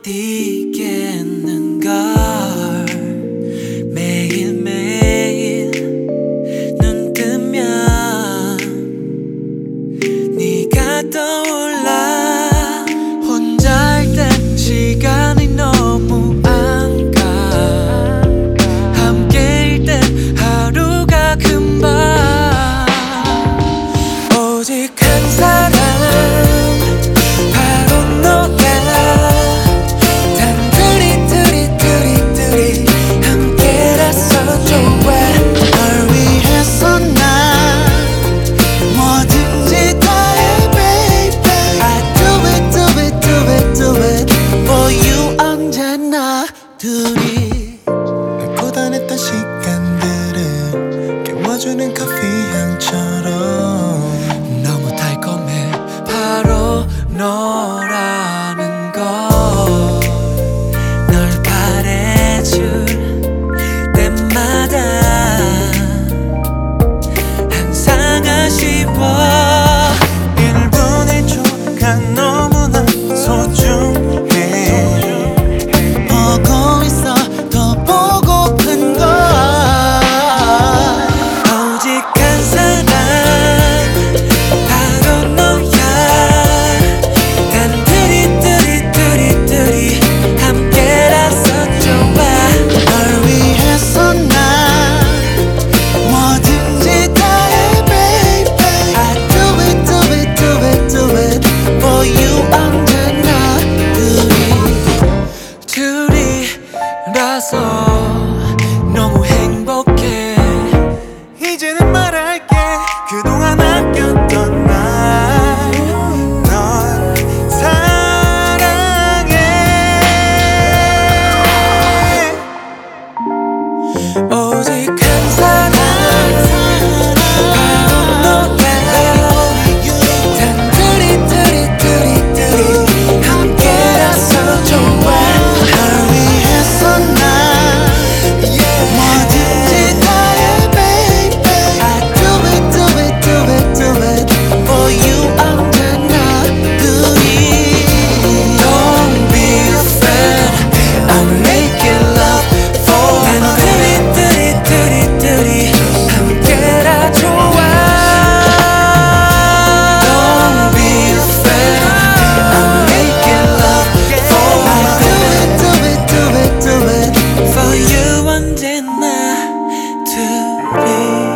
뛰겠는걸. 매일매일 눈 뜨면 네가 떠올라. 혼자일 땐 시간이 너무 안 가. 함께일 땐 하루가 금방. 오직 한 사람 둘이 고단했던 시간들을 깨워주는 커피 향처럼 너무 달콤해. 바로 너라는 걸. 널 바래줄 때마다 항상 아쉬워. 1분의 1초가 너무나 소중해. 너무 행복해. 이제는 말할게. 그동안 아꼈던 날 널 사랑해. 오직 한 사람 언제나 둘이